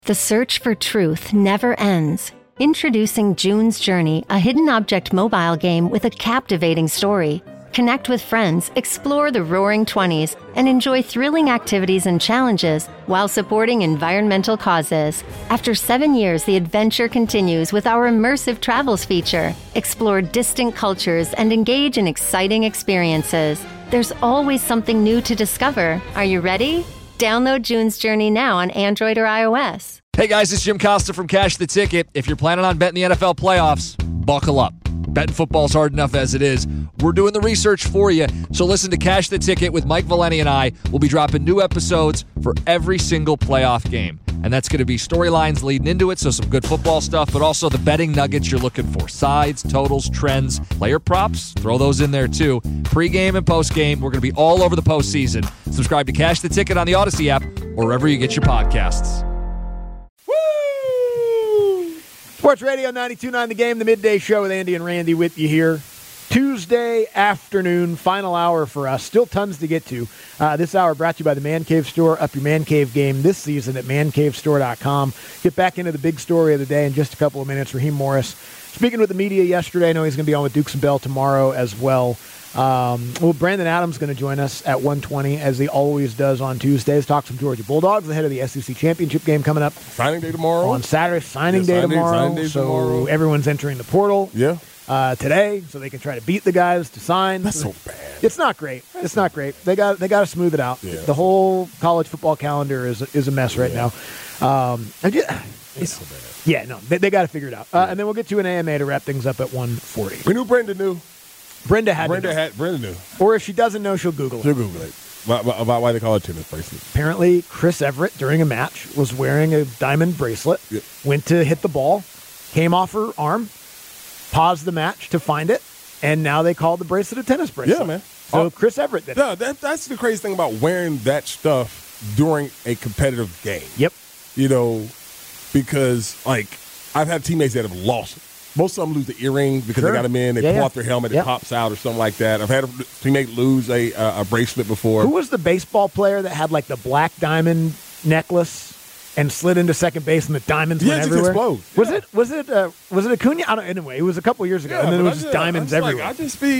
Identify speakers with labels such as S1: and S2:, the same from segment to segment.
S1: The search for truth never ends. Introducing June's Journey, a hidden object mobile game with a captivating story. Connect with friends, explore the Roaring 20s, and enjoy thrilling activities and challenges while supporting environmental causes. After 7 years, the adventure continues with our immersive travels feature. Explore distant cultures and engage in exciting experiences. There's always something new to discover. Are you ready? Download June's Journey now on Android or iOS.
S2: Hey guys, it's Jim Costa from Cash the Ticket. If you're planning on betting the NFL playoffs, buckle up. Betting football's hard enough as it is. We're doing the research for you. So listen to Cash the Ticket with Mike Valeni and I. We'll be dropping new episodes for every single playoff game. And that's going to be storylines leading into it, so some good football stuff, but also the betting nuggets you're looking for. Sides, totals, trends, player props, throw those in there too. Pre-game and post-game, we're going to be all over the postseason. Subscribe to Cash the Ticket on the Odyssey app or wherever you get your podcasts.
S3: Sports Radio 92.9 The Game, the midday show with Andy and Randy with you here. Tuesday afternoon, final hour for us. Still tons to get to. This hour brought to you by the Man Cave Store. Up your Man Cave game this season at mancavestore.com. Get back into the big story of the day in just a couple of minutes. Raheem Morris speaking with the media yesterday. I know he's going to be on with Dukes and Bell tomorrow as well. Brandon Adams going to join us at 1:20 as he always does on Tuesdays. Talk some Georgia Bulldogs ahead of the SEC championship game coming up.
S4: Signing day tomorrow.
S3: On Saturday, signing day tomorrow. So everyone's entering the portal.
S4: Yeah.
S3: Today, so they can try to beat the guys to sign.
S4: That's so bad.
S3: It's not great. It's not great. They got to smooth it out. Yeah. The whole college football calendar is a mess right now. It's so bad. Yeah, no, they got to figure it out. And then we'll get to an AMA to wrap things up at 1:40.
S4: We knew Brenda knew.
S3: Brenda knew. Or if she doesn't know, she'll Google it.
S4: She'll Google it. About why they call it tennis bracelet.
S3: Apparently, Chris Everett, during a match, was wearing a diamond bracelet, went to hit the ball, came off her arm, paused the match to find it, and now they call the bracelet a tennis bracelet.
S4: Yeah, man.
S3: So Chris Everett did it.
S4: No, that's the crazy thing about wearing that stuff during a competitive game.
S3: Yep.
S4: You know, because, like, I've had teammates that have lost it. Most of them lose the earring because they got them in. They pull off their helmet. It pops out or something like that. I've had a teammate lose a bracelet before.
S3: Who was the baseball player that had, like, the black diamond necklace and slid into second base and the diamonds went everywhere?
S4: Explode.
S3: Was it Acuna? Anyway, it was a couple years ago, and then it was just diamonds everywhere.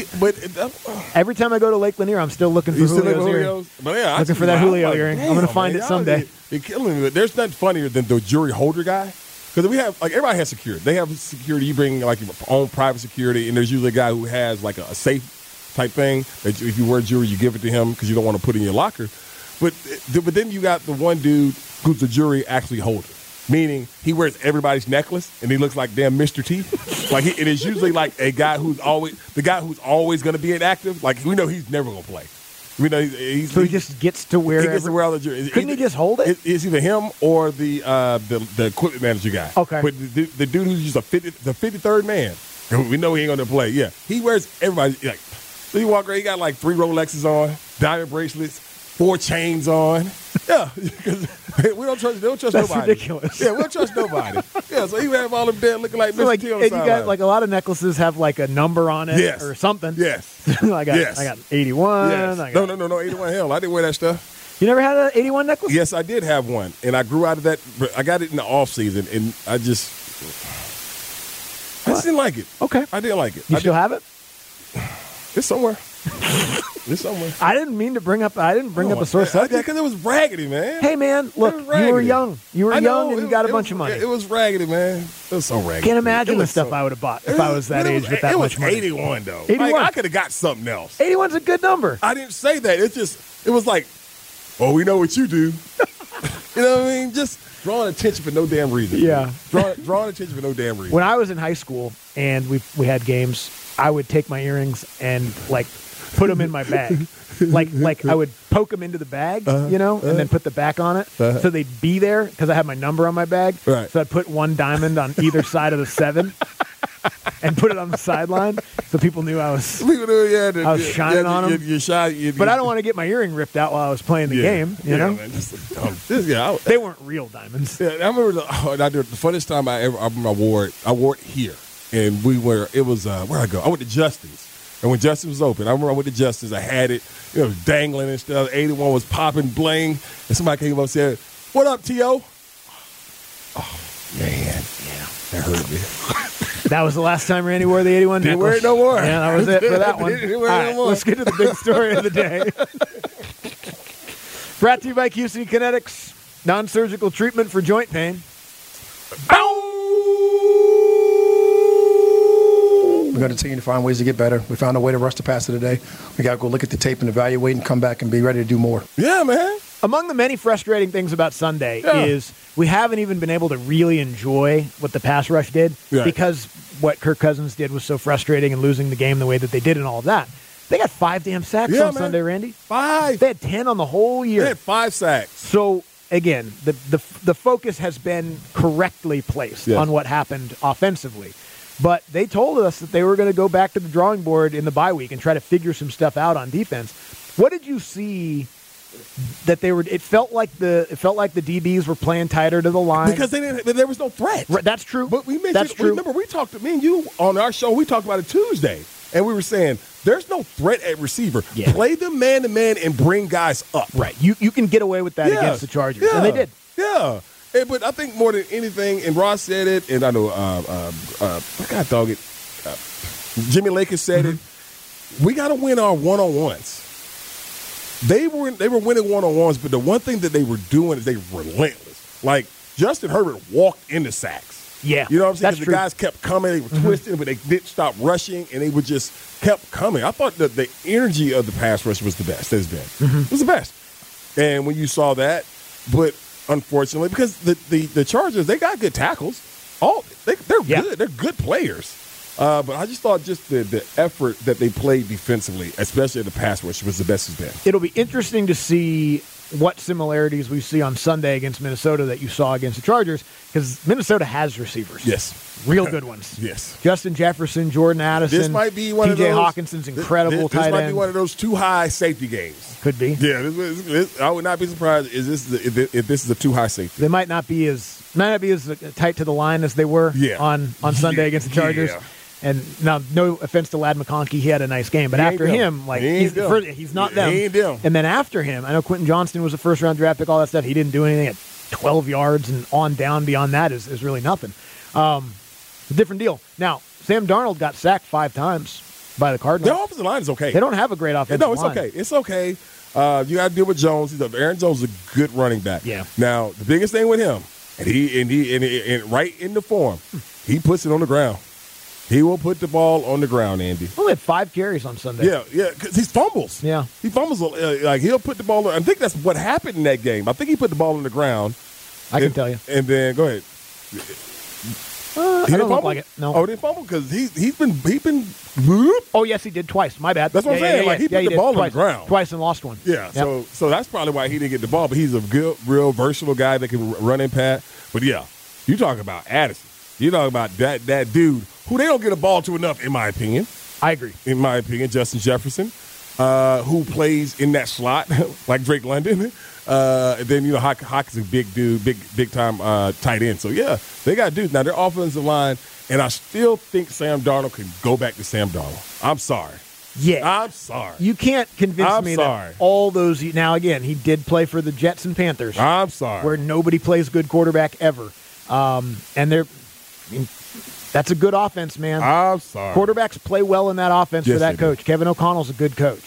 S3: Every time I go to Lake Lanier, I'm still looking for Julio's earring. Looking for that Julio earring. I'm going to find it someday.
S4: You're killing me. There's nothing funnier than the jury holder guy. Because we have, like, everybody has security. They have security. You bring, like, your own private security, and there's usually a guy who has, like, a safe type thing that if you were a jury, you give it to him because you don't want to put it in your locker. But then you got the one dude who's the jury actually holder, meaning he wears everybody's necklace, and he looks like damn Mr. T. Like, it is usually, like, the guy who's always going to be inactive. Like, we know he's never going to play. We know he
S3: just gets to wear.
S4: He gets to wear all the jury.
S3: Couldn't he just hold it?
S4: It's either him or the equipment manager guy.
S3: Okay,
S4: but the dude who's just the 53rd man, we know he ain't going to play. Yeah, he wears everybody. Like, so you walk around, he got like 3 Rolexes on, diamond bracelets, 4 chains on. Yeah, because we don't trust
S3: That's
S4: nobody.
S3: That's ridiculous.
S4: Yeah, we don't trust nobody. Yeah, so he would have all them dead looking like Mr. T on the
S3: and you got like a lot of necklaces have like a number on it or something.
S4: Yes.
S3: I got 81.
S4: Yes. No, 81. Hell, I didn't wear that stuff.
S3: You never had an 81 necklace?
S4: Yes, I did have one, and I grew out of that. I got it in the off season, and I just didn't like it.
S3: Okay,
S4: I didn't like it.
S3: You still have it?
S4: It's somewhere. It's somewhere.
S3: I didn't mean to bring up. I didn't bring up a sore subject
S4: because it was raggedy, man.
S3: Hey, man, look, you were young. You were young, and you got a bunch of money.
S4: It was raggedy, man. It was so raggedy.
S3: Can't imagine the stuff I would have bought if I was that age with that much money.
S4: It was 81 though.
S3: 81.
S4: Like, I could have got something else.
S3: 81's a good number.
S4: I didn't say that. It was like, oh, we know what you do. You know what I mean? Just drawing attention for no damn reason.
S3: Yeah,
S4: drawing attention for no damn reason.
S3: When I was in high school and we had games, I would take my earrings and like put them in my bag. Like I would poke them into the bag, and then put the back on it, so they'd be there because I had my number on my bag.
S4: Right.
S3: So I'd put 1 diamond on either side of the 7, and put it on the sideline, so people knew I was shining on them. But I don't want to get my earring ripped out while I was playing the game. You know,
S4: man,
S3: they weren't real diamonds.
S4: Yeah, I remember the funniest time I wore it here, and it was where'd I go? I went to Justin's. And when Justin was open, I remember I went to Justin's. I had it, dangling and stuff. 81 was popping, bling. And somebody came up and said, "What up, T.O.?" That hurt me.
S3: That was the last time Randy wore the 81
S4: Didn't
S3: necklace.
S4: wear it no more.
S3: Yeah, that was it for that one.
S4: Didn't wear it
S3: All
S4: no
S3: right,
S4: more.
S3: let's get to the big story of the day. Brought to you by QC Kinetics. Non-surgical treatment for joint pain.
S5: We're going to continue to find ways to get better. We found a way to rush the passer today. We got to go look at the tape and evaluate and come back and be ready to do more.
S4: Yeah, man.
S3: Among the many frustrating things about Sunday is we haven't even been able to really enjoy what the pass rush did because what Kirk Cousins did was so frustrating and losing the game the way that they did and all of that. They got 5 damn sacks on Sunday, Randy.
S4: 5.
S3: They had 10 on the whole year.
S4: They had 5 sacks.
S3: So, again, the focus has been correctly placed on what happened offensively. But they told us that they were going to go back to the drawing board in the bye week and try to figure some stuff out on defense. What did you see that they were? It felt like the DBs were playing tighter to the line
S4: Because there was no threat.
S3: Right, that's true.
S4: But we mentioned,
S3: that's true.
S4: Remember, we talked to me and you on our show. We talked about it Tuesday, and we were saying there's no threat at receiver.
S3: Yeah.
S4: Play them man to man and bring guys up.
S3: Right, you can get away with that against the Chargers, and they did.
S4: Yeah, but I think more than anything, and Ross said it, and I know, God dog it, Jimmy Lakers said it. We got to win our one-on-ones. They were winning one-on-ones, but the one thing that they were doing is they were relentless. Like Justin Herbert walked into sacks.
S3: Yeah,
S4: you know what I'm saying?
S3: that's
S4: 'Cause
S3: true.
S4: the guys kept coming, they were twisting, but they didn't stop rushing, and they would just kept coming. I thought that the energy of the pass rush was the best. It's been it was the best. And when you saw that, but unfortunately, because the Chargers, they got good tackles. They're good. They're good players. But I just thought just the effort that they played defensively, especially in the pass rush, was the best it's been.
S3: It'll be interesting to see what similarities we see on Sunday against Minnesota that you saw against the Chargers, because Minnesota has receivers.
S4: Yes.
S3: Real good ones.
S4: Yes.
S3: Justin Jefferson, Jordan Addison.
S4: This might be one of those.
S3: T.J. Hawkinson's incredible
S4: This
S3: tight
S4: might
S3: end.
S4: be one of those too high safety games.
S3: Could be.
S4: Yeah, I would not be surprised if this is a too high safety.
S3: They might not be as tight to the line as they were on Sunday against the Chargers.
S4: Yeah.
S3: And now, no offense to Lad McConkey, he had a nice game. But
S4: He
S3: after
S4: ain't
S3: him,
S4: them.
S3: he's not them.
S4: He ain't them.
S3: And then after him, I know Quentin Johnston was a first-round draft pick, all that stuff. He didn't do anything at 12 yards, and on down beyond that is really nothing. A different deal. Now, Sam Darnold got sacked 5 times by the Cardinals.
S4: Their offensive line is okay.
S3: They don't have a great offensive line.
S4: No, it's okay. It's okay. You got to deal with Jones. Aaron Jones is a good running back.
S3: Yeah.
S4: Now, the biggest thing with him, and he right in the form, he puts it on the ground. He will put the ball on the ground, Andy.
S3: Only had 5 carries on Sunday.
S4: Yeah, because he fumbles.
S3: Yeah.
S4: He fumbles. Like, he'll put the ball on. I think that's what happened in that game. I think he put the ball on the ground.
S3: I can tell you.
S4: And then, go ahead.
S3: I don't look like it. No.
S4: Oh, he didn't fumble because he's been.
S3: Oh, yes, he did twice. My bad.
S4: That's what I'm saying. Like, he put the ball on the ground.
S3: Twice and lost one.
S4: Yeah,
S3: Yep.
S4: so that's probably why he didn't get the ball. But he's a good, real versatile guy that can run and pass. But yeah, you talk about Addison. You talk about that dude who they don't get a ball to enough, in my opinion.
S3: I agree.
S4: In my opinion, Justin Jefferson, who plays in that slot like Drake London. And then Hawk is a big dude, big time tight end. So yeah, they got dudes now. Their offensive line, and I still think Sam Darnold can go back to Sam Darnold. I'm sorry.
S3: Yeah,
S4: I'm sorry.
S3: You can't convince me that all those. Now again, he did play for the Jets and Panthers.
S4: I'm sorry.
S3: Where nobody plays good quarterback ever, and that's a good offense, man.
S4: I'm sorry.
S3: Quarterbacks play well in that offense for that coach.
S4: Do.
S3: Kevin O'Connell's a good coach.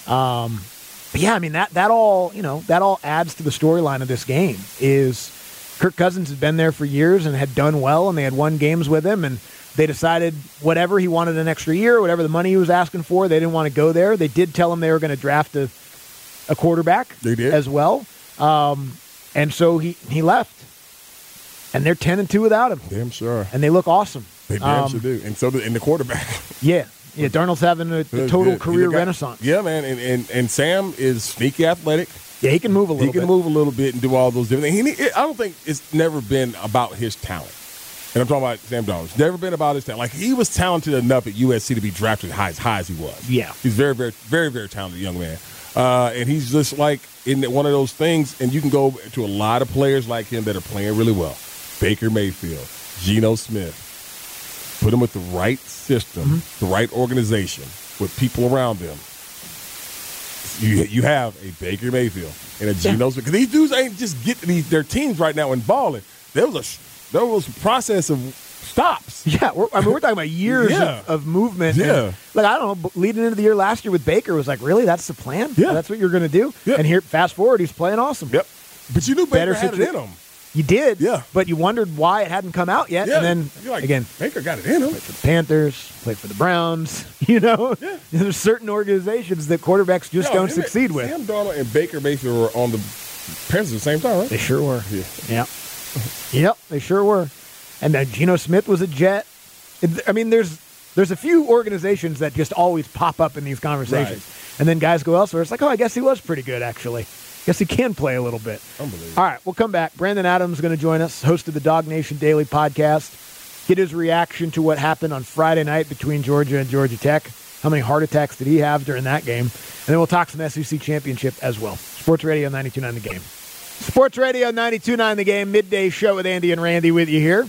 S3: But yeah, I mean that all adds to the storyline of this game. Is Kirk Cousins had been there for years and had done well, and they had won games with him, and they decided whatever he wanted an extra year, whatever the money he was asking for, they didn't want to go there. They did tell him they were going to draft a quarterback.
S4: They did
S3: as well, and so he left, and they're 10-2 without him.
S4: Damn sure,
S3: and they look awesome.
S4: They damn sure do, and so the quarterback.
S3: Yeah, Darnold's having a total career renaissance.
S4: Yeah, man, and Sam is sneaky athletic.
S3: Yeah, he can move a little bit.
S4: He can move a little bit and do all those different things. I don't think it's never been about his talent. And I'm talking about Sam Darnold. It's never been about his talent. Like, he was talented enough at USC to be drafted as high as he was.
S3: Yeah.
S4: He's very, very, very, very talented young man. And he's just like in one of those things, and you can go to a lot of players like him that are playing really well. Baker Mayfield, Geno Smith. Put them with the right system, the right organization, with people around them. You have a Baker Mayfield and a Geno Smith. Because these dudes ain't just getting their teams right now and balling. There was a process of stops.
S3: Yeah, we're talking about years of movement.
S4: Yeah.
S3: And, like, I don't know, leading into the year last year with Baker was like, really? That's the plan?
S4: Yeah.
S3: That's what you're going to do?
S4: Yeah.
S3: And here, fast forward, he's playing awesome.
S4: Yep. But you knew Baker had it in him.
S3: You did,
S4: Yeah.
S3: but you wondered why it hadn't come out yet.
S4: Yeah.
S3: And then,
S4: You're like,
S3: again,
S4: Baker got it in him.
S3: played for the Panthers, played for the Browns. You know, there's certain organizations that quarterbacks just don't succeed with.
S4: Sam Darnold and Baker basically were on the Panthers at the same time, right?
S3: They sure were.
S4: Yeah.
S3: Yep, they sure were. And then Geno Smith was a Jet. I mean, there's a few organizations that just always pop up in these conversations.
S4: Right.
S3: And then guys go elsewhere. It's like, oh, I guess he was pretty good, actually. Guess he can play a little bit.
S4: Unbelievable.
S3: All right, we'll come back. Brandon Adams is going to join us, host of the Dog Nation Daily podcast. Get his reaction to what happened on Friday night between Georgia and Georgia Tech. How many heart attacks did he have during that game? And then we'll talk some SEC championship as well. Sports Radio 92.9 The Game. Sports Radio 92.9 The Game, midday show with Andy and Randy with you here.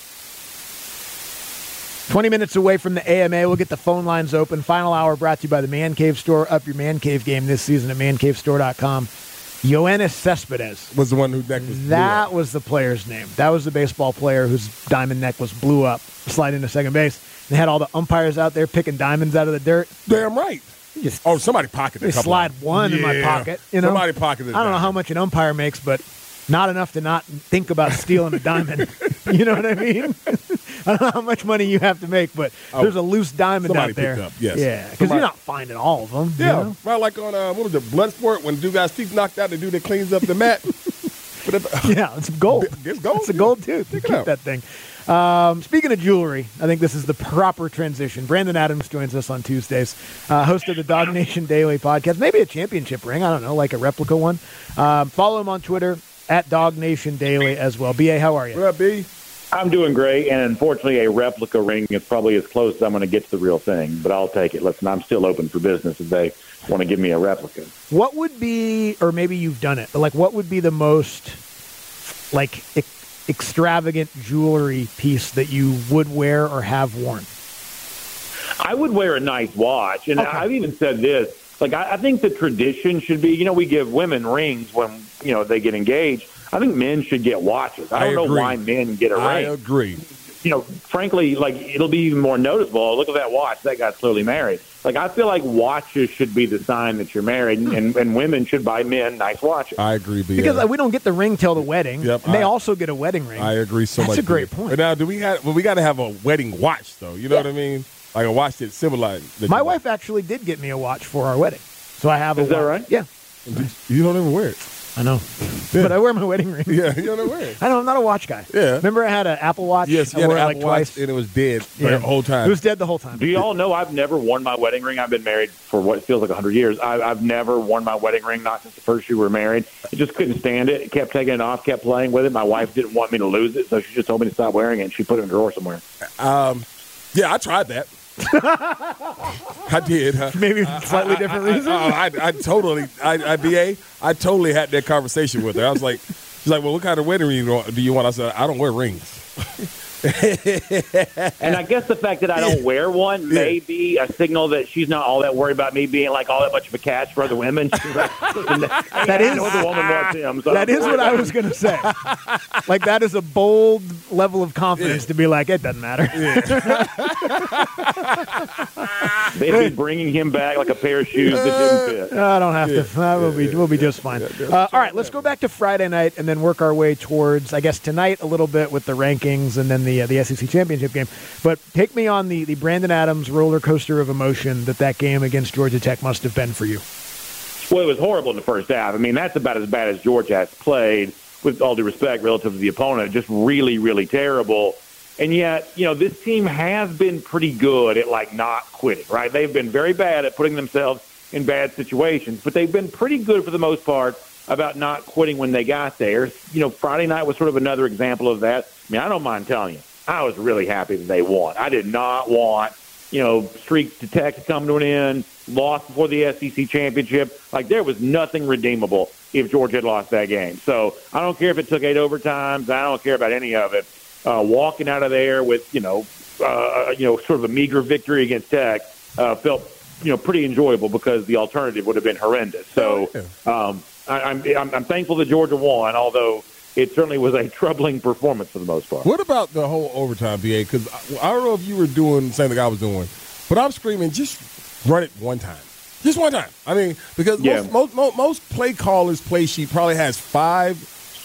S3: 20 minutes away from the AMA. We'll get the phone lines open. Final hour brought to you by the Man Cave Store. Up your Man Cave game this season at mancavestore.com. Yoenis Cespedes
S4: Was the one whose neck was
S3: That was the player's name. That was the baseball player whose diamond neck was blew up, sliding to second base. They had all the umpires out there picking diamonds out of the dirt.
S4: Damn right.
S3: Just,
S4: Somebody pocketed
S3: they
S4: a couple.
S3: slide one in my pocket. You know?
S4: Somebody pocketed
S3: I don't know how much an umpire makes, but not enough to not think about stealing a diamond. You know what I mean? I don't know how much money you have to make, but there's a loose diamond out there.
S4: Picked up, yes.
S3: Yeah, because you're not finding all of them.
S4: Yeah,
S3: you know?
S4: right. Like on what was it, Bloodsport, when the dude got his teeth knocked out, the dude that cleans up the mat.
S3: Yeah, it's gold.
S4: It's gold.
S3: It's a gold tooth.
S4: Check it
S3: Keep
S4: out.
S3: that thing. Speaking of jewelry, I think this is the proper transition. Brandon Adams joins us on Tuesdays, host of the Dog Nation Daily podcast. Maybe a championship ring. I don't know, like a replica one. Follow him on Twitter at Dog Nation Daily as well. B.A., how are you?
S4: What up, B?
S6: I'm doing great, and unfortunately, a replica ring is probably as close as I'm going to get to the real thing, but I'll take it. Listen, I'm still open for business if they want to give me a replica.
S3: What would be, or maybe you've done it, but like what would be the most like extravagant jewelry piece that you would wear or have worn?
S6: I would wear a nice watch, and
S3: Okay.
S6: I've even said this. Like, I think the tradition should be, we give women rings when, they get engaged. I think men should get watches. I don't know
S4: agree.
S6: why men get a
S4: I
S6: ring.
S4: agree.
S6: Frankly, like, it'll be even more noticeable. Look at that watch. That guy's clearly married. Like, I feel like watches should be the sign that you're married, and women should buy men nice watches.
S4: I agree, B.
S3: Because we don't get the ring till the wedding.
S4: Yep,
S3: and they also get a wedding ring.
S4: I agree so much.
S3: That's a great
S4: B.
S3: point.
S4: But now, we got to have a wedding watch, though. You know what I mean? Like a watch that symbolizes. That
S3: My
S4: you
S3: wife actually did get me a watch for our wedding. So I have a
S6: Is that
S3: watch.
S6: right?
S3: Yeah,
S4: You don't even wear it.
S3: I know. But I wear my wedding ring.
S4: Yeah, you don't even wear it.
S3: I know, I'm not a watch guy.
S4: Yeah.
S3: Remember I had an Apple Watch?
S4: Yes,
S3: I
S4: you had
S3: wore
S4: an
S3: it like
S4: Apple Watch,
S3: twice.
S4: and it was dead the whole time.
S3: It was dead the whole time.
S6: Do you all know I've never worn my wedding ring? I've been married for what feels like 100 years. I've never worn my wedding ring, not since the first year we were married. I just couldn't stand it. Kept taking it off, kept playing with it. My wife didn't want me to lose it, so she just told me to stop wearing it, and she put it in a drawer somewhere.
S4: Yeah, I tried that. I did.
S3: Maybe slightly different reason.
S4: I totally had that conversation with her. I was like, she's like, well, what kind of wedding ring do you want? I said, I don't wear rings.
S6: And I guess the fact that I don't wear one may be a signal that she's not all that worried about me being like all that much of a catch for other women. She's like,
S3: That is-
S6: I know the woman wants him. So
S3: That is what I was going to say. Like, that is a bold level of confidence to be like, it doesn't matter.
S6: They'd be bringing him back like a pair of shoes that didn't fit.
S3: I don't have to. We'll be just fine. All right, let's go back to Friday night and then work our way towards, I guess, tonight a little bit with the rankings and then the SEC championship game. But take me on the Brandon Adams roller coaster of emotion that game against Georgia Tech must have been for you.
S6: Well, it was horrible in the first half. I mean, that's about as bad as Georgia has played, with all due respect, relative to the opponent. Just really, really terrible. And yet, this team has been pretty good at, not quitting, right? They've been very bad at putting themselves in bad situations, but they've been pretty good for the most part about not quitting when they got there. Friday night was sort of another example of that. I mean, I don't mind telling you, I was really happy that they won. I did not want, streaks to Tech to come to an end, lost before the SEC championship. There was nothing redeemable if Georgia had lost that game. So I don't care if it took 8 overtimes. I don't care about any of it. Walking out of there with, sort of a meager victory against Tech felt, pretty enjoyable because the alternative would have been horrendous. So I'm thankful that Georgia won, although, it certainly was a troubling performance for the most part.
S4: What about the whole overtime, BA? Because I don't know if you were doing the same thing I was doing, but I'm screaming, just run it one time. Just one time. I mean, because most play callers' play sheet probably has five,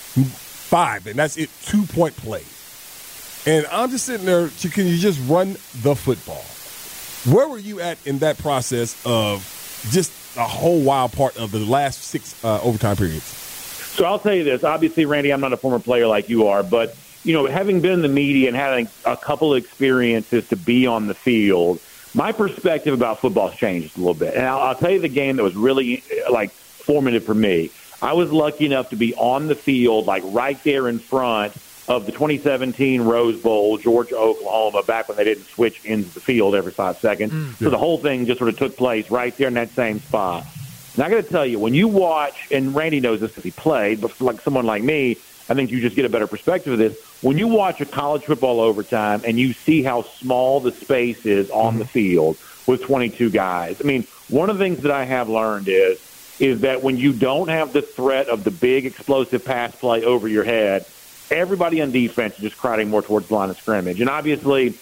S4: and that's it, 2-point play. And I'm just sitting there, can you just run the football? Where were you at in that process of just a whole wild part of the last 6 overtime periods?
S6: So I'll tell you this. Obviously, Randy, I'm not a former player like you are, but, having been in the media and having a couple of experiences to be on the field, my perspective about football has changed a little bit. And I'll tell you the game that was really, formative for me. I was lucky enough to be on the field, right there in front of the 2017 Rose Bowl, Georgia, Oklahoma, back when they didn't switch ends of the field every 5 seconds. So the whole thing just sort of took place right there in that same spot. And I got to tell you, when you watch, and Randy knows this because he played, but for someone like me, I think you just get a better perspective of this. When you watch a college football overtime and you see how small the space is on the field with 22 guys, I mean, one of the things that I have learned is that when you don't have the threat of the big explosive pass play over your head, everybody on defense is just crowding more towards the line of scrimmage. And obviously,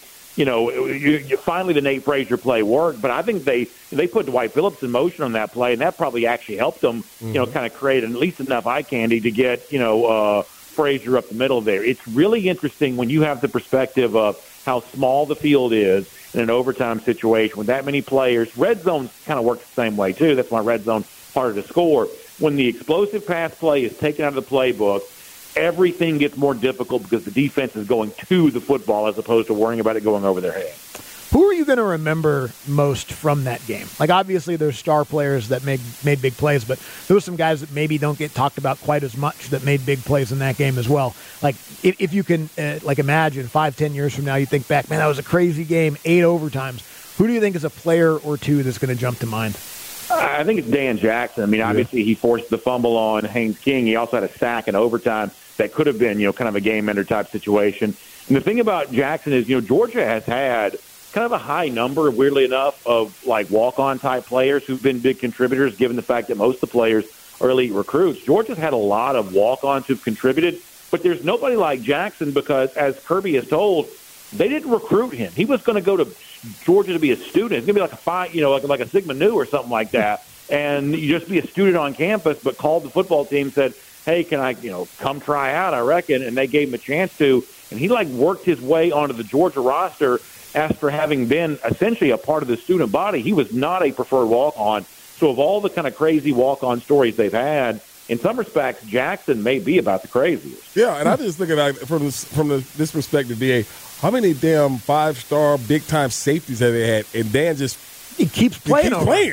S6: finally the Nate Frazier play worked, but I think they put Dwight Phillips in motion on that play, and that probably actually helped them, kind of create at least enough eye candy to get, Frazier up the middle there. It's really interesting when you have the perspective of how small the field is in an overtime situation with that many players. Red zone kind of works the same way, too. That's why red zone's harder to score. When the explosive pass play is taken out of the playbook, everything gets more difficult because the defense is going to the football as opposed to worrying about it going over their head.
S3: Who are you going to remember most from that game? Obviously, there's star players that made big plays, but there were some guys that maybe don't get talked about quite as much that made big plays in that game as well. If you can, imagine 5-10 years from now, you think back, man, that was a crazy game, 8 overtimes. Who do you think is a player or two that's going to jump to mind?
S6: I think it's Dan Jackson. I mean, obviously, he forced the fumble on Haynes King. He also had a sack in overtime that could have been, kind of a game-ender type situation. And the thing about Jackson is, Georgia has had kind of a high number, weirdly enough, of walk-on type players who've been big contributors, given the fact that most of the players are elite recruits. Georgia's had a lot of walk-ons who've contributed, but there's nobody like Jackson because, as Kirby has told, they didn't recruit him. He was going to go to Georgia to be a student. It's going to be like a Sigma Nu or something like that. And you just be a student on campus, but called the football team, said, hey, can I, come try out, I reckon. And they gave him a chance to. And he worked his way onto the Georgia roster after having been essentially a part of the student body. He was not a preferred walk-on. So of all the kind of crazy walk-on stories they've had, in some respects, Jackson may be about the craziest.
S4: Yeah, and I just look at from this perspective, DA, how many damn 5-star big-time safeties have they had? And Dan
S3: he keeps playing.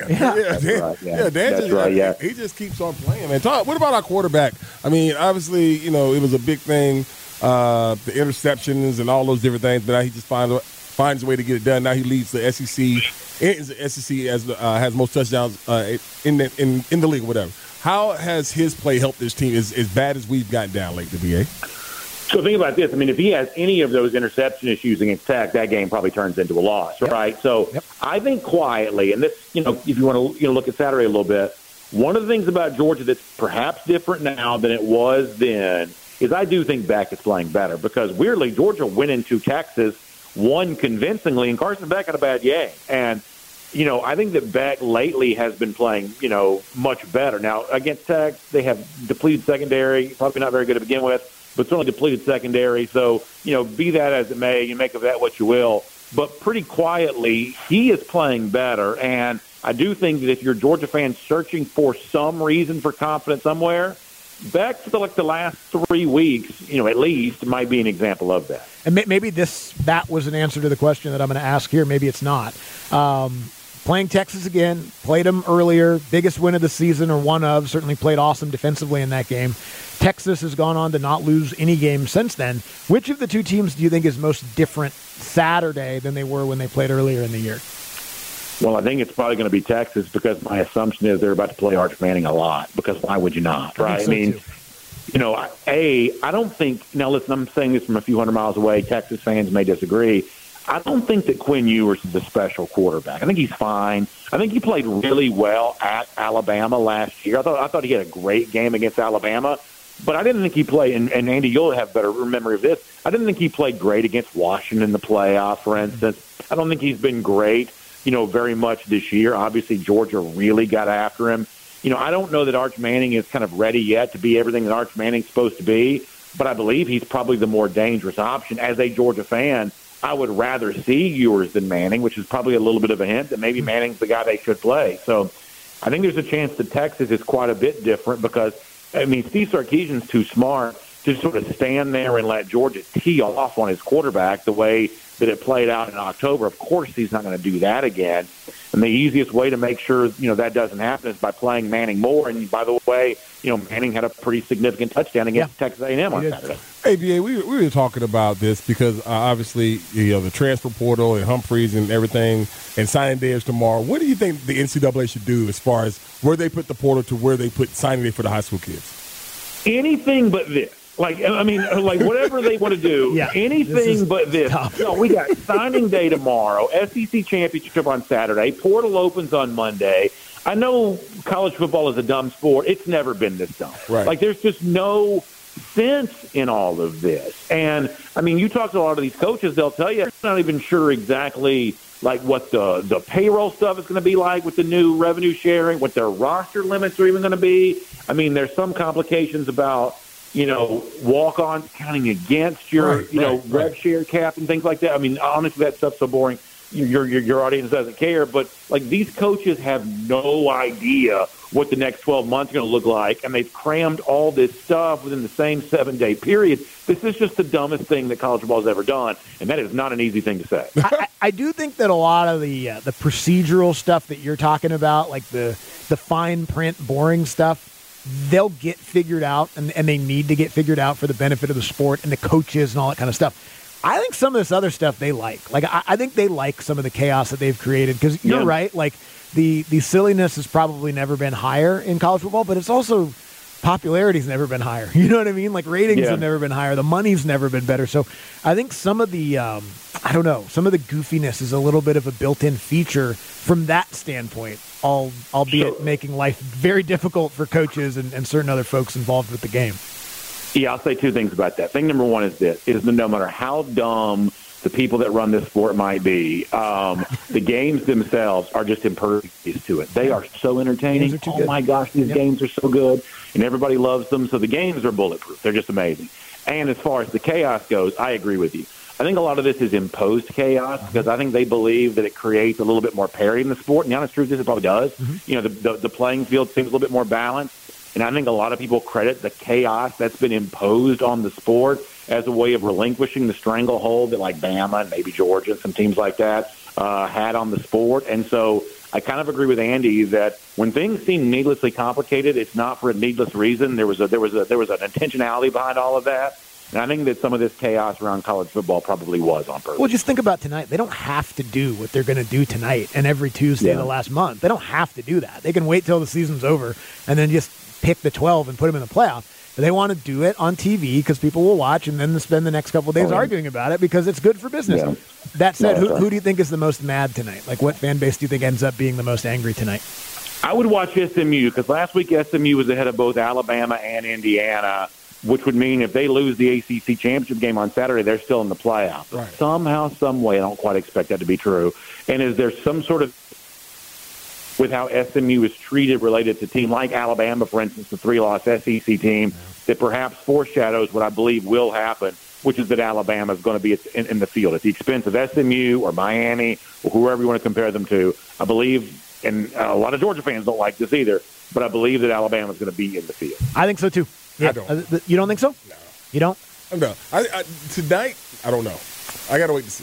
S4: Dan he just keeps on playing, man. What about our quarterback? I mean, obviously, it was a big thing, the interceptions and all those different things, but now he just finds a way to get it done. Now he leads the SEC. The SEC has most touchdowns in the league or whatever. How has his play helped this team as bad as we've gotten down lately, BA?
S6: So think about this. I mean, if he has any of those interception issues against Tech, that game probably turns into a loss, right? So I think quietly, and this, if you want to look at Saturday a little bit, one of the things about Georgia that's perhaps different now than it was then is I do think Beck is playing better because weirdly Georgia went into Texas, won convincingly, and Carson Beck had a bad game. And I think that Beck lately has been playing, much better. Now, against Tech, they have depleted secondary, probably not very good to begin with, but certainly depleted secondary. So, be that as it may, you make of that what you will. But pretty quietly, he is playing better. And I do think that if you're a Georgia fan searching for some reason for confidence somewhere, Beck, for the last 3 weeks, at least, might be an example of that.
S3: And maybe that was an answer to the question that I'm going to ask here. Maybe it's not. Playing Texas again, played them earlier, biggest win of the season or one of, certainly played awesome defensively in that game. Texas has gone on to not lose any game since then. Which of the two teams do you think is most different Saturday than they were when they played earlier in the year?
S6: Well, I think it's probably going to be Texas because my assumption is they're about to play Arch Manning a lot because why would you not, right? I mean, I don't think – now, listen, I'm saying this from a few hundred miles away. Texas fans may disagree. I don't think that Quinn Ewers is a special quarterback. I think he's fine. I think he played really well at Alabama last year. I thought he had a great game against Alabama. But I didn't think he played, and Andy, you'll have better memory of this. I didn't think he played great against Washington in the playoffs, for instance. I don't think he's been great, very much this year. Obviously, Georgia really got after him. I don't know that Arch Manning is kind of ready yet to be everything that Arch Manning's supposed to be, but I believe he's probably the more dangerous option. As a Georgia fan, I would rather see Ewers than Manning, which is probably a little bit of a hint that maybe Manning's the guy they should play. So I think there's a chance that Texas is quite a bit different because, Steve Sarkisian's too smart to sort of stand there and let Georgia tee off on his quarterback the way that it played out in October. Of course, he's not going to do that again. And the easiest way to make sure, that doesn't happen is by playing Manning more. And by the way, Manning had a pretty significant touchdown against Texas A&M on Saturday.
S4: Hey, BA, we were talking about this because obviously, the transfer portal and Humphreys and everything and signing day is tomorrow. What do you think the NCAA should do as far as where they put the portal to where they put signing day for the high school kids?
S6: Anything but this. Whatever they want to do, anything but this. No, we got signing day tomorrow, SEC championship on Saturday, portal opens on Monday. I know college football is a dumb sport. It's never been this dumb.
S4: Right.
S6: There's just no sense in all of this. And, you talk to a lot of these coaches, they'll tell you they're not even sure exactly what the payroll stuff is going to be like with the new revenue sharing, what their roster limits are even going to be. There's some complications about walk-ons counting against your, rev share cap and things like that. Honestly, that stuff's so boring. Your audience doesn't care. But, these coaches have no idea what the next 12 months are going to look like, and they've crammed all this stuff within the same 7-day period. This is just the dumbest thing that college football has ever done, and that is not an easy thing to say.
S3: I do think that a lot of the procedural stuff that you're talking about, the fine print, boring stuff, they'll get figured out, and they need to get figured out for the benefit of the sport and the coaches and all that kind of stuff. I think some of this other stuff they like. I think they like some of the chaos that they've created because you're right. The silliness has probably never been higher in college football, but it's also popularity's never been higher. You know what I mean? Ratings have never been higher. The money's never been better. So I think some of the, some of the goofiness is a little bit of a built-in feature from that standpoint, albeit making life very difficult for coaches and certain other folks involved with the game.
S6: Yeah, I'll say two things about that. Thing number one is this, is no matter how dumb the people that run this sport might be, the games themselves are just impervious to it. They are so entertaining. Oh, my gosh, these games are so good, and everybody loves them. So the games are bulletproof. They're just amazing. And as far as the chaos goes, I agree with you. I think a lot of this is imposed chaos because I think they believe that it creates a little bit more parity in the sport. And the honest truth is it probably does. The playing field seems a little bit more balanced. And I think a lot of people credit the chaos that's been imposed on the sport as a way of relinquishing the stranglehold that Bama and maybe Georgia and some teams like that had on the sport. And so I kind of agree with Andy that when things seem needlessly complicated, it's not for a needless reason. There was an intentionality behind all of that. And I think that some of this chaos around college football probably was on purpose.
S3: Well, just think about tonight. They don't have to do what they're going to do tonight and every Tuesday of the last month. They don't have to do that. They can wait till the season's over and then just pick the 12 and put them in the playoff. But they want to do it on TV because people will watch and then spend the next couple of days arguing about it because it's good for business. Yeah. That said, who do you think is the most mad tonight? What fan base do you think ends up being the most angry tonight?
S6: I would watch SMU because last week SMU was ahead of both Alabama and Indiana, which would mean if they lose the ACC championship game on Saturday, they're still in the playoff. Right. Somehow, some way, I don't quite expect that to be true. And is there some sort of with how SMU is treated related to a team like Alabama, for instance, the 3-loss SEC team, that perhaps foreshadows what I believe will happen, which is that Alabama is going to be in the field at the expense of SMU or Miami or whoever you want to compare them to. I believe, and a lot of Georgia fans don't like this either, but I believe that Alabama is going to be in the field.
S3: I think so, too. Yeah.
S4: I don't.
S3: You don't think so?
S4: No.
S3: You don't?
S4: No. Tonight, I don't know. I got to wait to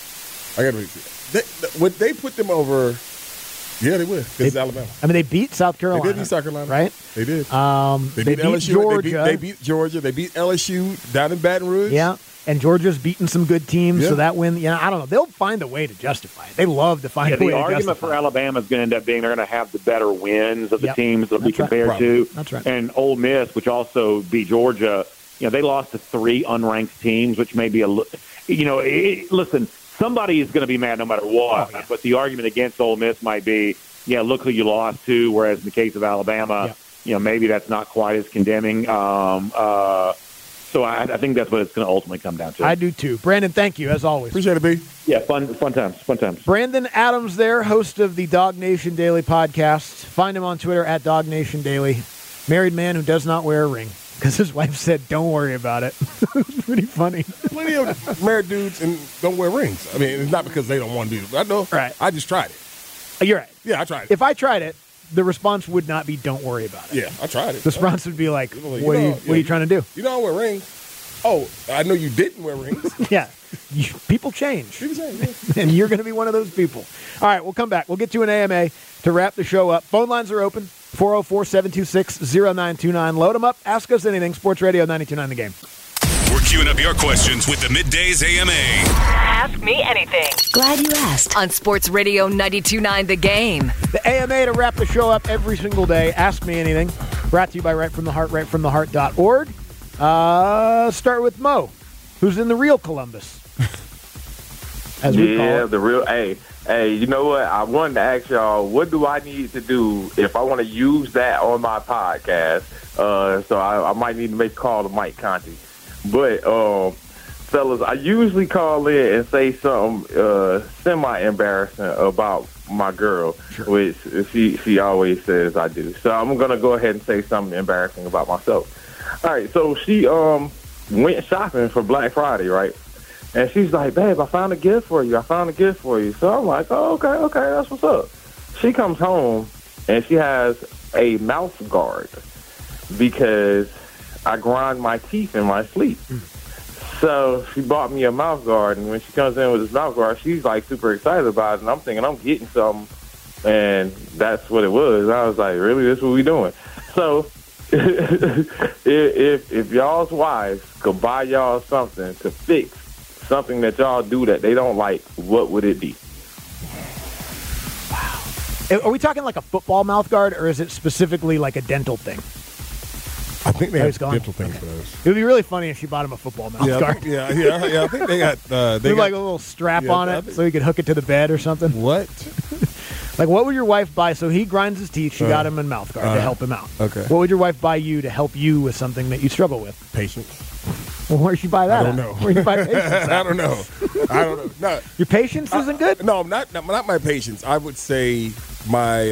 S4: see. Would they put them over? Yeah, they would. It's Alabama.
S3: They beat South Carolina.
S4: They did beat South Carolina.
S3: Right?
S4: They did.
S3: They beat LSU. Georgia.
S4: They beat Georgia. They beat LSU down in Baton Rouge.
S3: Yeah. And Georgia's beaten some good teams, so that win, I don't know. They'll find a way to justify it. They love to find a way to justify it.
S6: The argument for Alabama is going to end up being they're going to have the better wins of the teams that we compared to.
S3: That's right.
S6: And Ole Miss, which also beat Georgia, they lost to 3 unranked teams, which may be listen, somebody is going to be mad no matter what. But the argument against Ole Miss might be, look who you lost to, whereas in the case of Alabama, maybe that's not quite as condemning. So I think that's what it's going to ultimately come down to.
S3: I do too. Brandon, thank you, as always.
S4: Appreciate it, B.
S6: Yeah, fun times.
S3: Brandon Adams there, host of the Dog Nation Daily podcast. Find him on Twitter at Dog Nation Daily. Married man who does not wear a ring because his wife said, don't worry about it. It's pretty funny.
S4: Plenty of married dudes and don't wear rings. I mean, it's not because they don't want to do it. I know.
S3: Right.
S4: I just tried it.
S3: You're right.
S4: Yeah, I tried it.
S3: If I tried it, the response would not be, don't worry about it.
S4: Yeah, I tried it.
S3: The response would be like, what are you trying to do?
S4: You don't wear rings. Oh, I know you didn't wear rings.
S3: Yeah. People change. And you're going to be one of those people. All right, we'll come back. We'll get to an AMA to wrap the show up. Phone lines are open. 404-726-0929. Load them up. Ask us anything. Sports Radio 92.9 The Game.
S7: We're queuing up your questions with the Middays AMA.
S8: Ask me anything. Glad you asked. On Sports Radio 92.9 The Game.
S3: The AMA to wrap the show up every single day. Ask me anything. Brought to you by Right From The Heart, rightfromtheheart.org. Start with Mo, who's in the real Columbus. As we call it.
S9: The real. Hey, you know what? I wanted to ask y'all, what do I need to do if I want to use that on my podcast? So I might need to make a call to Mike Conti. But, fellas, I usually call in and say something semi-embarrassing about my girl, which she always says I do. So I'm going to go ahead and say something embarrassing about myself. All right, so she went shopping for Black Friday, right? And she's like, babe, I found a gift for you. So I'm like, oh, okay, that's what's up. She comes home, and she has a mouth guard because I grind my teeth in my sleep. So she bought me a mouth guard, and when she comes in with this mouth guard, she's like super excited about it, and I'm thinking I'm getting something, and that's what it was. I was like, really, this is what we doing? So if y'all's wives could buy y'all something to fix something that y'all do that they don't like, what would it be?
S3: Wow. Are we talking like a football mouth guard, or is it specifically like a dental thing?
S4: I think they have dental things for those.
S3: It would be really funny if she bought him a football mouth guard.
S4: Yeah. I think they got.
S3: Like a little strap on it, so he could hook it to the bed or something.
S4: What?
S3: Like, what would your wife buy? So he grinds his teeth. She got him a mouth guard to help him out.
S4: Okay.
S3: What would your wife buy you to help you with something that you struggle with?
S4: Patience.
S3: Well, where'd she buy that?
S4: I don't know.
S3: Where'd you buy patience at?
S4: I don't know. No.
S3: Your patience isn't good?
S4: No, not my patience. I would say my.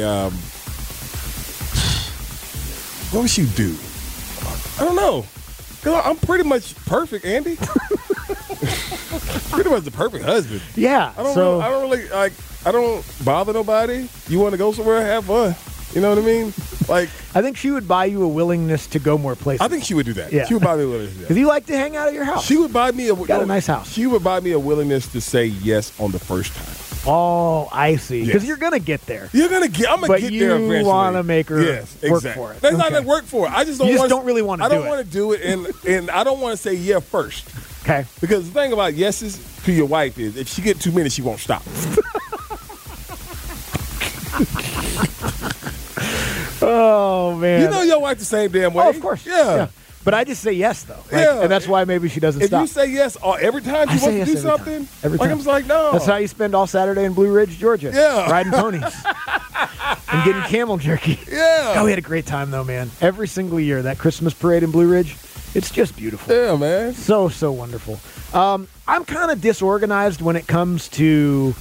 S4: What would you do? I don't know. Cause I'm pretty much perfect, Andy. Pretty much the perfect husband.
S3: Yeah.
S4: I don't bother nobody. You want to go somewhere, have fun. You know what I mean? Like,
S3: I think she would buy you a willingness to go more places.
S4: I think she would do that.
S3: Yeah.
S4: She would buy me a willingness to do that.
S3: Because you like to hang out at your house.
S4: She would buy me
S3: got a nice house.
S4: She would buy me a willingness to say yes on the first time.
S3: Oh, I see. Because you're going to get there.
S4: I'm going to get there eventually.
S3: But you want to make her work for it.
S4: That's not like work for it. I just don't
S3: really want to do it.
S4: I don't want to do it, and I don't want to say yeah first.
S3: Okay.
S4: Because the thing about yeses to your wife is if she get too many, she won't stop.
S3: Oh, man.
S4: You know your wife the same damn way.
S3: Oh, of course. Yeah. But I just say yes, though. And that's why maybe she doesn't stop.
S4: If you say yes every time she wants to do something,
S3: every time.
S4: I'm just like, no.
S3: That's how you spend all Saturday in Blue Ridge, Georgia.
S4: Yeah.
S3: Riding ponies. And getting camel jerky.
S4: Yeah.
S3: Oh, we had a great time, though, man. Every single year, that Christmas parade in Blue Ridge, it's just beautiful.
S4: Yeah, man.
S3: So wonderful. I'm kind of disorganized when it comes to...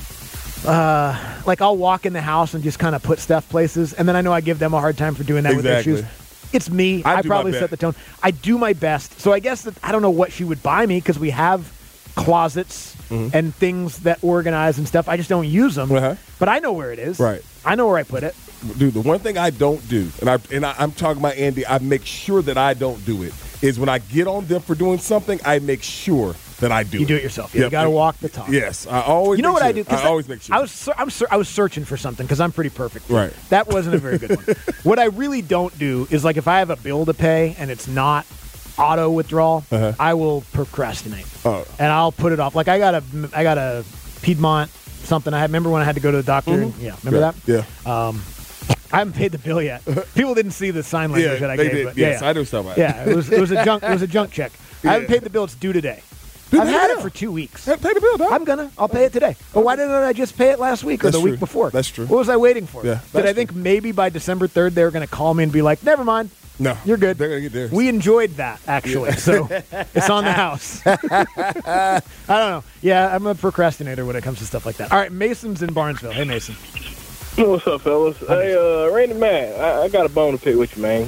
S3: I'll walk in the house and just kind of put stuff places, and then I know I give them a hard time for doing that with their shoes. It's me. I probably set the tone. I do my best. So I guess that I don't know what she would buy me because we have closets and things that organize and stuff. I just don't use them. But I know where it is.
S4: Right.
S3: I know where I put it.
S4: Dude, the one thing I don't do, and I'm talking about Andy, I make sure that I don't do it, is when I get on them for doing something, I make sure that I do it.
S3: You do it yourself. You got to walk the talk.
S4: Yes, I always.
S3: You know what I do?
S4: I always make sure.
S3: I was searching for something because I'm pretty perfect.
S4: Right.
S3: That wasn't a very good one. What I really don't do is like if I have a bill to pay and it's not auto withdrawal, I will procrastinate.
S4: Oh.
S3: And I'll put it off. Like I got a Piedmont something. I remember when I had to go to the doctor. And, remember that?
S4: Yeah.
S3: I haven't paid the bill yet. People didn't see the sign language that I gave.
S4: Did.
S3: But
S4: yes, I do stuff like that.
S3: Yeah, it was a junk check. I haven't paid the bill. It's due today. I've had it for 2 weeks.
S4: Pay the bill, dog.
S3: I'll pay it today. But why didn't I just pay it last week or the week before?
S4: That's true.
S3: What was I waiting for?
S4: Yeah,
S3: Did I think maybe by December 3rd they were going to call me and be like, never mind.
S4: No.
S3: You're good.
S4: They're going to get theirs.
S3: We enjoyed that, actually. So it's on the house. I don't know. Yeah, I'm a procrastinator when it comes to stuff like that. All right, Mason's in Barnesville. Hey, Mason.
S10: What's up, fellas? Hey, Randy, man, I got a bone to pick with you, man.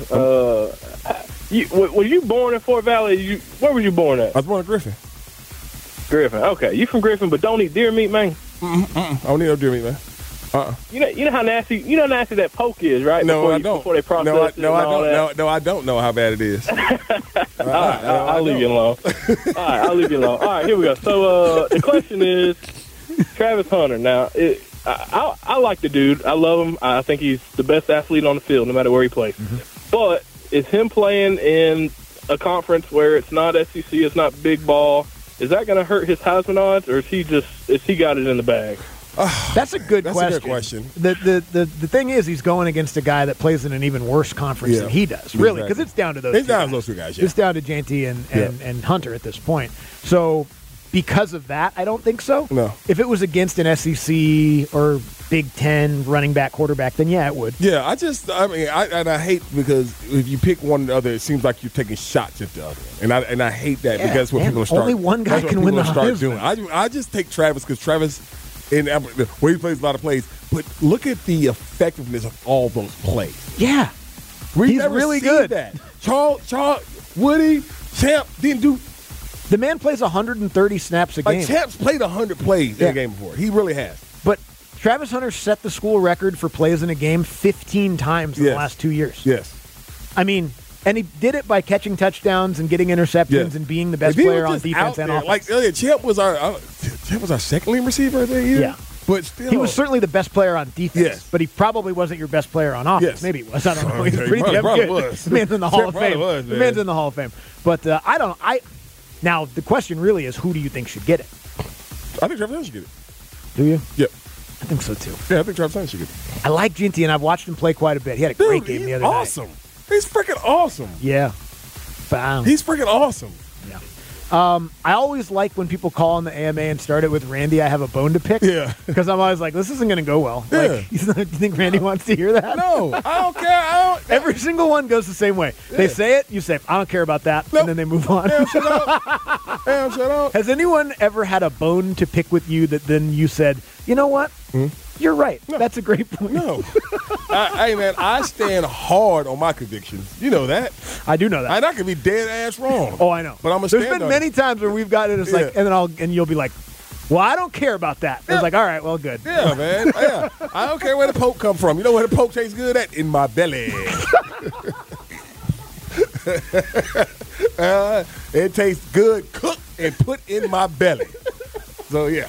S10: Were you born in Fort Valley? Where were you born at?
S4: I was born in Griffin.
S10: Griffin. Okay, you from Griffin, but don't eat deer meat, man.
S4: I don't need no deer meat, man.
S10: You know how nasty that poke is, right?
S4: No, I don't.
S10: Before they process
S4: no, I don't. No, I don't know how bad it is.
S10: All right, I'll leave you alone. All right, I'll leave you alone. All right, here we go. So the question is, Travis Hunter. Now, I like the dude. I love him. I think he's the best athlete on the field, no matter where he plays. Mm-hmm. But is him playing in a conference where it's not SEC, it's not big ball, is that going to hurt his Heisman odds, or is he got it in the bag?
S3: That's a good
S4: That's
S3: question.
S4: a good question.
S3: The thing is, he's going against a guy that plays in an even worse conference than he does, really, because it's down to those.
S4: It's down to those two guys. Yeah.
S3: It's down to Janty and Hunter at this point. So, because of that, I don't think so.
S4: No.
S3: If it was against an SEC or Big Ten running back, quarterback, then yeah, it would.
S4: Yeah, I hate because if you pick one or the other, it seems like you're taking shots at the other. And I hate that because what people are starting.
S3: Only one guy can win the Heisman.
S4: I just take Travis because Travis. And where he plays a lot of plays, but look at the effectiveness of all those plays.
S3: Yeah,
S4: he's
S3: really good.
S4: That Charles, Woody, Champ didn't do.
S3: The man plays 130 snaps a game.
S4: Champ's played 100 plays in a game before. He really has.
S3: But Travis Hunter set the school record for plays in a game 15 times in the last 2 years.
S4: Yes,
S3: I mean. And he did it by catching touchdowns and getting interceptions and being the best player on defense and offense.
S4: Like Champ was our second lead receiver that year.
S3: Yeah,
S4: but still,
S3: he was certainly the best player on defense.
S4: Yes.
S3: But he probably wasn't your best player on offense.
S4: Yes.
S3: Maybe he was. I don't know. He's pretty damn good.
S4: Was.
S3: The man's in the Hall of Fame.
S4: The
S3: man's in the Hall of Fame. But now the question really is, who do you think should get it?
S4: I think Travis Hunter should get it.
S3: Do you?
S4: Yep.
S3: I think so too.
S4: Yeah, I think Travis Hunter should get it.
S3: I like Ginty, and I've watched him play quite a bit. He had a great game the other night.
S4: Awesome. He's freaking awesome.
S3: Yeah. Bam.
S4: He's freaking awesome.
S3: Yeah. I always like when people call on the AMA and start it with Randy, I have a bone to pick.
S4: Yeah.
S3: Because I'm always like, this isn't going to go well.
S4: Yeah.
S3: Like, do you think Randy wants to hear that?
S4: No, I don't care.
S3: Every single one goes the same way. Yeah. They say it, you say, I don't care about that, and then they move on.
S4: Damn, shut up. Damn, shut up.
S3: Has anyone ever had a bone to pick with you that then you said, you know what? You're right. No. That's a great point.
S4: No. Hey, man, I stand hard on my convictions. You know that.
S3: I do know that.
S4: And I can be dead ass wrong.
S3: Oh, I know.
S4: But I'm a
S3: There's been many times where we've gotten it, it's like, and you'll be like, well, I don't care about that. It's like, all right, well, good.
S4: Yeah, man. Yeah. I don't care where the poke come from. You know where the poke tastes good at? In my belly. It tastes good cooked and put in my belly. So, yeah.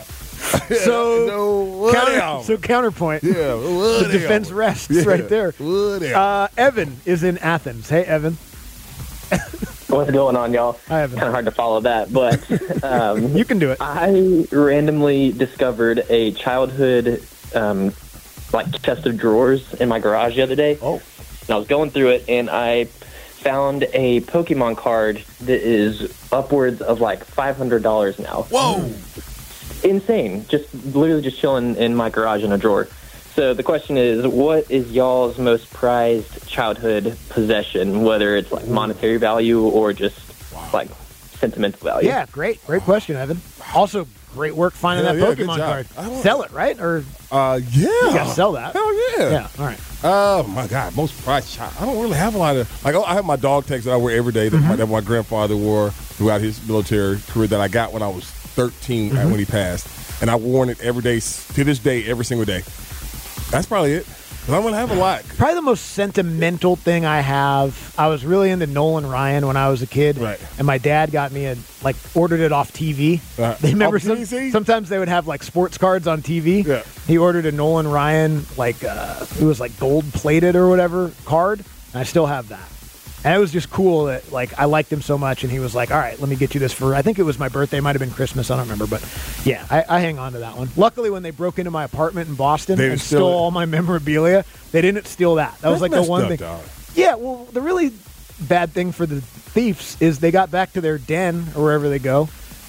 S3: So counterpoint.
S4: Yeah,
S3: the defense rests right there. Evan is in Athens. Hey, Evan.
S11: What's going on, y'all?
S3: Hi, Evan.
S11: Kind of hard to follow that, but
S3: you can do it.
S11: I randomly discovered a childhood chest of drawers in my garage the other day.
S3: Oh.
S11: And I was going through it, and I found a Pokemon card that is upwards of like $500 now.
S4: Whoa.
S11: Insane. Literally just chilling in my garage in a drawer. So the question is, what is y'all's most prized childhood possession, whether it's like monetary value or just like sentimental value?
S3: Yeah, great question, Evan. Also, great work finding that Pokemon card. Sell it, right? Or
S4: yeah,
S3: you gotta sell that.
S4: Hell yeah.
S3: Yeah, all right.
S4: Oh my God, most prized child. I don't really have a lot of I have my dog tags that I wear every day that my grandfather wore throughout his military career that I got when I was 13 when he passed, and I worn it every day to this day, every single day. That's probably it. I don't really have a lot.
S3: Probably the most sentimental thing I have. I was really into Nolan Ryan when I was a kid,
S4: right?
S3: And my dad got me ordered it off TV. They remember sometimes they would have like sports cards on TV.
S4: Yeah.
S3: He ordered a Nolan Ryan it was like gold plated or whatever card, and I still have that. And it was just cool that I liked him so much, and he was like, all right, let me get you this for, I think it was my birthday, it might have been Christmas, I don't remember, but yeah, I hang on to that one. Luckily, when they broke into my apartment in Boston and stole all my memorabilia, they didn't steal that. That was like the one thing.
S4: Dog.
S3: Yeah, well, the really bad thing for the thieves is they got back to their den or wherever they go,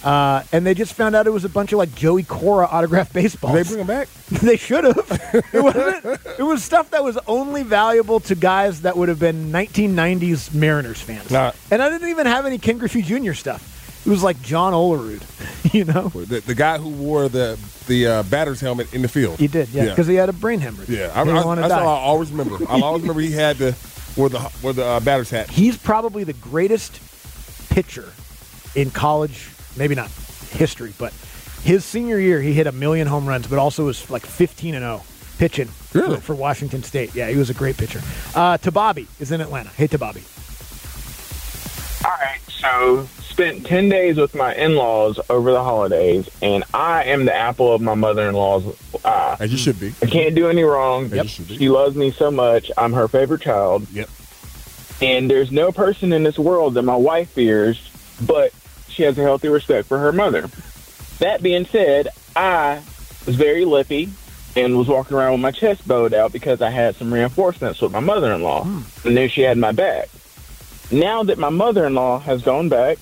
S3: and they just found out it was a bunch of like Joey Cora autographed baseballs.
S4: Did they bring them back?
S3: They should have. It was stuff that was only valuable to guys that would have been 1990s Mariners fans. And I didn't even have any Ken Griffey Jr. stuff. It was like John Olerud,
S4: The guy who wore the batter's helmet in the field.
S3: He did, yeah, because he had a brain hemorrhage.
S4: Yeah, that's what I always remember. I'll always remember he had wore the batter's hat.
S3: He's probably the greatest pitcher in college, maybe not history, but his senior year he hit 1 million home runs, but also was like 15-0 pitching for Washington State. Yeah, he was a great pitcher. Tababi is in Atlanta. Hey, Tababi.
S12: All right, so spent 10 days with my in-laws over the holidays, and I am the apple of my mother-in-law's eye.
S4: As you should be.
S12: I can't do any wrong.
S4: Yep.
S12: She loves me so much. I'm her favorite child.
S4: Yep.
S12: And there's no person in this world that my wife fears, but she has a healthy respect for her mother. That being said, I was very lippy and was walking around with my chest bowed out because I had some reinforcements with my mother-in-law. And then she had my back. Now that my mother-in-law has gone back,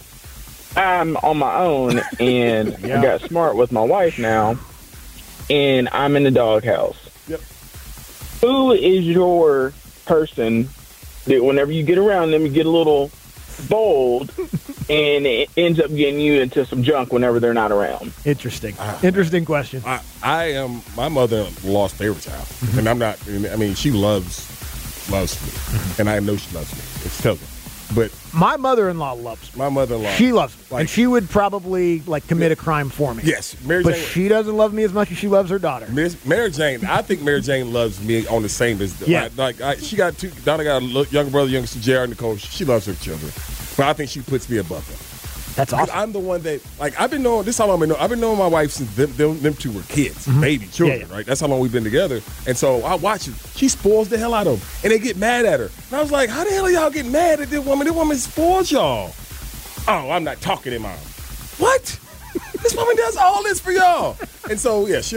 S12: I'm on my own, and I got smart with my wife now, and I'm in the doghouse.
S4: Yep.
S12: Who is your person that whenever you get around them, you get a little bold, and it ends up getting you into some junk whenever they're not around?
S3: Interesting. Interesting question.
S4: I am my mother-in-law's favorite child, and I'm not. I mean, she loves me, and I know she loves me. It's telling. But
S3: my mother-in-law loves me.
S4: My mother-in-law.
S3: She loves me. And she would probably commit a crime for me.
S4: Yes.
S3: But she doesn't love me as much as she loves her daughter.
S4: Mary Jane, I think Mary Jane loves me on the same as she got two. Donna got a younger brother, younger sister, Jared, Nicole. She loves her children. But I think she puts me above them.
S3: That's awesome.
S4: I'm the one that, I've been knowing, this is how long I've been knowing my wife since them two were kids, baby children, right? That's how long we've been together. And so I watch it. She spoils the hell out of them. And they get mad at her. And I was like, how the hell are y'all getting mad at this woman? This woman spoils y'all. Oh, I'm not talking to mom. What? This woman does all this for y'all. And so, she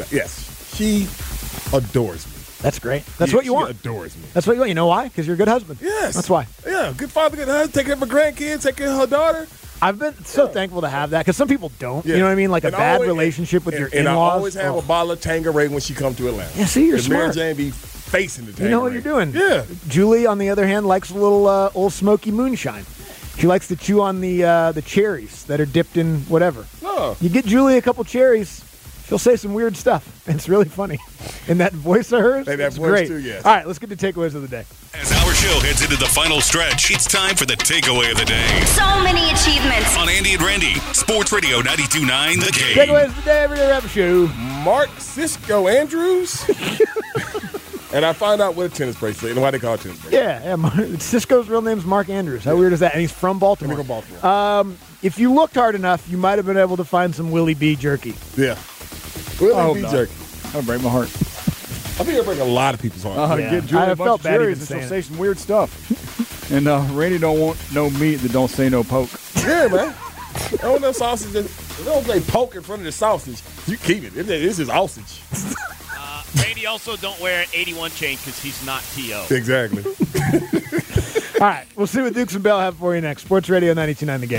S4: adores me.
S3: That's great. That's what you want.
S4: She adores me.
S3: That's what you want. You know why? Because you're a good husband.
S4: Yes.
S3: That's why.
S4: Yeah, good father, good husband, taking care of her grandkids, taking care of her daughter.
S3: I've been so thankful to have that because some people don't. You know what I mean? Like a bad relationship with your in-laws.
S4: And I always have a bottle of Tanqueray when she comes to Atlanta.
S3: Yeah, see, you're smart.
S4: Mary Jane be facing the Tanqueray.
S3: You know what you're doing.
S4: Yeah.
S3: Julie, on the other hand, likes a little Old Smoky Moonshine. She likes to chew on the cherries that are dipped in whatever.
S4: Oh.
S3: You get Julie a couple cherries, she'll say some weird stuff, and it's really funny. And that voice of hers,
S4: that voice
S3: great.
S4: too, yes.
S3: All right, let's get to takeaways of the day.
S7: As our show heads into the final stretch, it's time for the takeaway of the day.
S8: So many achievements.
S7: On Andy and Randy, Sports Radio 92.9 The Game.
S3: Takeaways of the day, every day we have a show.
S4: Mark Cisco Andrews. And I found out what a tennis bracelet and why they call it tennis bracelet.
S3: Yeah. Cisco's real name's Mark Andrews. How weird is that? And he's from Baltimore.
S4: He's from Baltimore.
S3: If you looked hard enough, you might have been able to find some Willie B. jerky.
S4: Yeah. Willie B. jerky.
S13: That'll break my heart.
S4: I think it'll break a lot of people's heart.
S13: Get Julie a bunch of cherries and she'll say some weird stuff. And Randy don't want no meat that don't say no poke.
S4: Yeah, man. I don't know sausage. They don't say poke in front of the sausage. You keep it. This is sausage.
S14: Randy also don't wear an 81 chain because he's not T.O.
S4: Exactly.
S3: All right. We'll see what Dukes and Bell have for you next. Sports Radio 92.9 The Game.